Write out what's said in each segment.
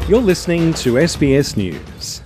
You're listening to SBS News.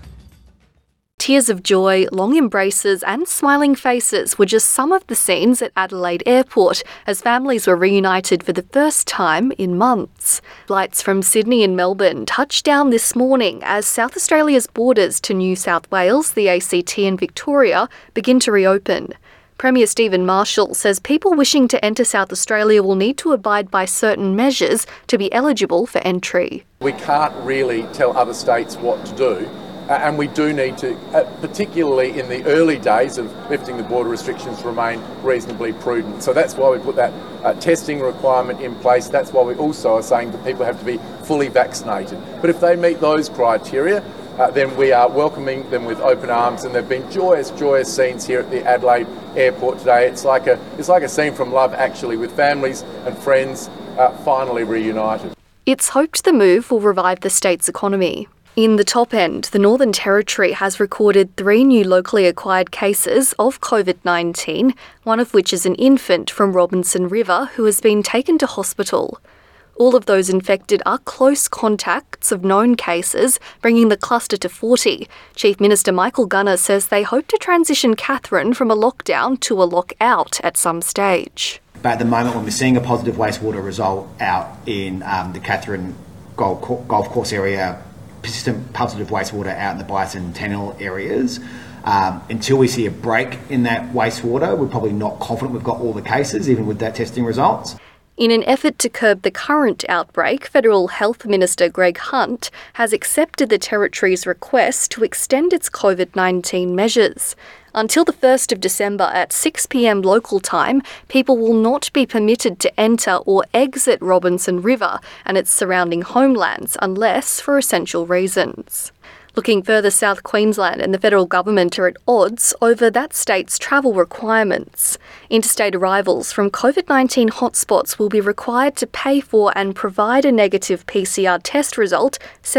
Tears of joy, long embraces and smiling faces were just some of the scenes at Adelaide Airport as families were reunited for the first time in months. Flights from Sydney and Melbourne touched down this morning as South Australia's borders to New South Wales, the ACT and Victoria begin to reopen. Premier Stephen Marshall says people wishing to enter South Australia will need to abide by certain measures to be eligible for entry. We can't really tell other states what to do. And we do need to, particularly in the early days of lifting the border restrictions, remain reasonably prudent. So that's why we put that testing requirement in place. That's why we also are saying that people have to be fully vaccinated. But if they meet those criteria, then we are welcoming them with open arms. And there have been joyous scenes here at the Adelaide Airport today. It's like a scene from Love Actually, with families and friends finally reunited. It's hoped the move will revive the state's economy. In the top end, the Northern Territory has recorded 3 new locally acquired cases of COVID-19, one of which is an infant from Robinson River who has been taken to hospital. All of those infected are close contacts of known cases, bringing the cluster to 40. Chief Minister Michael Gunner says they hope to transition Katherine from a lockdown to a lockout at some stage. But at the moment, when we're seeing a positive wastewater result out in the Katherine Golf Course area, persistent positive wastewater out in the Bicentennial areas, until we see a break in that wastewater, we're probably not confident we've got all the cases, even with that testing results. In an effort to curb the current outbreak, Federal Health Minister Greg Hunt has accepted the Territory's request to extend its COVID-19 measures. Until the 1st of December at 6 p.m. local time, people will not be permitted to enter or exit Robinson River and its surrounding homelands unless for essential reasons. Looking further south, Queensland and the federal government are at odds over that state's travel requirements. Interstate arrivals from COVID-19 hotspots will be required to pay for and provide a negative PCR test result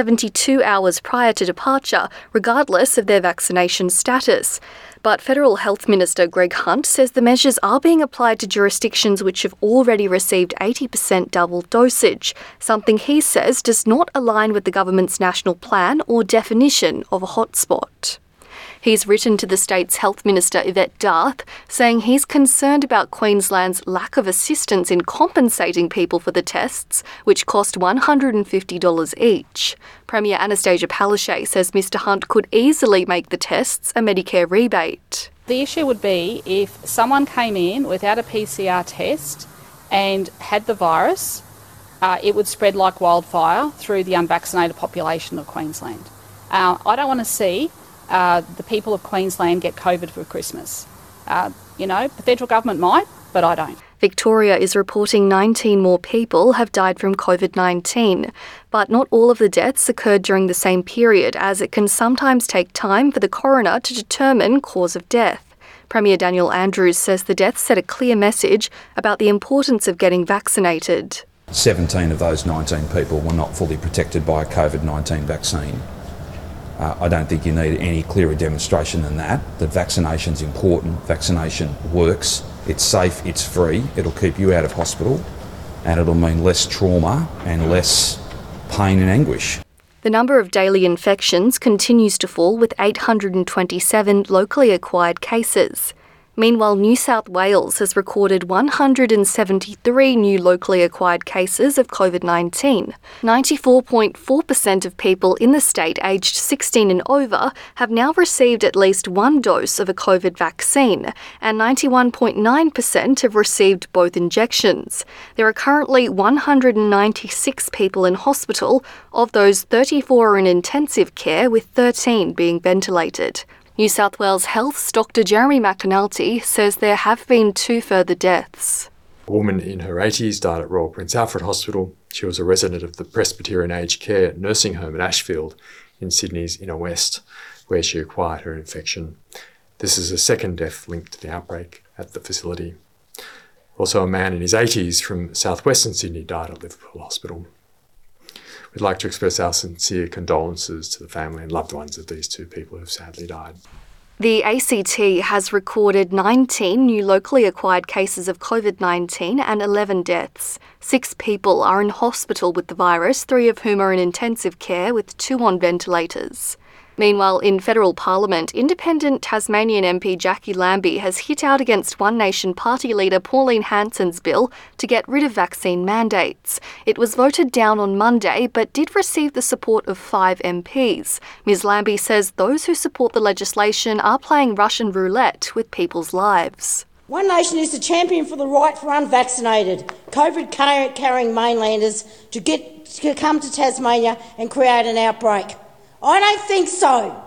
72 hours prior to departure, regardless of their vaccination status. But Federal Health Minister Greg Hunt says the measures are being applied to jurisdictions which have already received 80% double dosage, something he says does not align with the government's national plan or definition of a hotspot. He's written to the state's Health Minister Yvette D'Arth, saying he's concerned about Queensland's lack of assistance in compensating people for the tests, which cost $150 each. Premier Anastasia Palaszczuk says Mr Hunt could easily make the tests a Medicare rebate. The issue would be if someone came in without a PCR test and had the virus, it would spread like wildfire through the unvaccinated population of Queensland. I don't want to see the people of Queensland get COVID for Christmas. The federal government might, but I don't. Victoria is reporting 19 more people have died from COVID-19, but not all of the deaths occurred during the same period, as it can sometimes take time for the coroner to determine cause of death. Premier Daniel Andrews says the deaths set a clear message about the importance of getting vaccinated. 17 of those 19 people were not fully protected by a COVID-19 vaccine. I don't think you need any clearer demonstration than that vaccination's important, vaccination works, it's safe, it's free, it'll keep you out of hospital, and it'll mean less trauma and less pain and anguish. The number of daily infections continues to fall, with 827 locally acquired cases. Meanwhile, New South Wales has recorded 173 new locally acquired cases of COVID-19. 94.4% of people in the state aged 16 and over have now received at least one dose of a COVID vaccine, and 91.9% have received both injections. There are currently 196 people in hospital. Of those, 34 are in intensive care, with 13 being ventilated. New South Wales Health's Dr Jeremy McAnulty says there have been 2 further deaths. A woman in her 80s died at Royal Prince Alfred Hospital. She was a resident of the Presbyterian Aged Care Nursing Home at Ashfield in Sydney's Inner West, where she acquired her infection. This is a second death linked to the outbreak at the facility. Also, a man in his 80s from southwestern Sydney died at Liverpool Hospital. We'd like to express our sincere condolences to the family and loved ones of these 2 people who have sadly died. The ACT has recorded 19 new locally acquired cases of COVID-19 and 11 deaths. 6 people are in hospital with the virus, 3 of whom are in intensive care with 2 on ventilators. Meanwhile, in federal parliament, independent Tasmanian MP Jackie Lambie has hit out against One Nation party leader Pauline Hanson's bill to get rid of vaccine mandates. It was voted down on Monday, but did receive the support of 5 MPs. Ms Lambie says those who support the legislation are playing Russian roulette with people's lives. One Nation is the champion for the right for unvaccinated, COVID-carrying mainlanders to come to Tasmania and create an outbreak. I don't think so.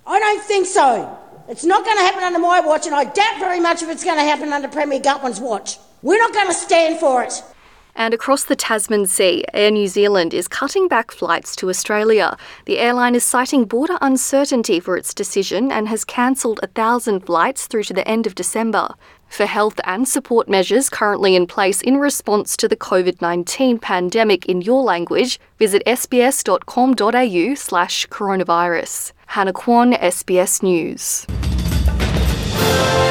It's not going to happen under my watch, and I doubt very much if it's going to happen under Premier Gutwin's watch. We're not going to stand for it. And across the Tasman Sea, Air New Zealand is cutting back flights to Australia. The airline is citing border uncertainty for its decision and has cancelled 1,000 flights through to the end of December. For health and support measures currently in place in response to the COVID-19 pandemic in your language, visit sbs.com.au/coronavirus. Hannah Kwon, SBS News.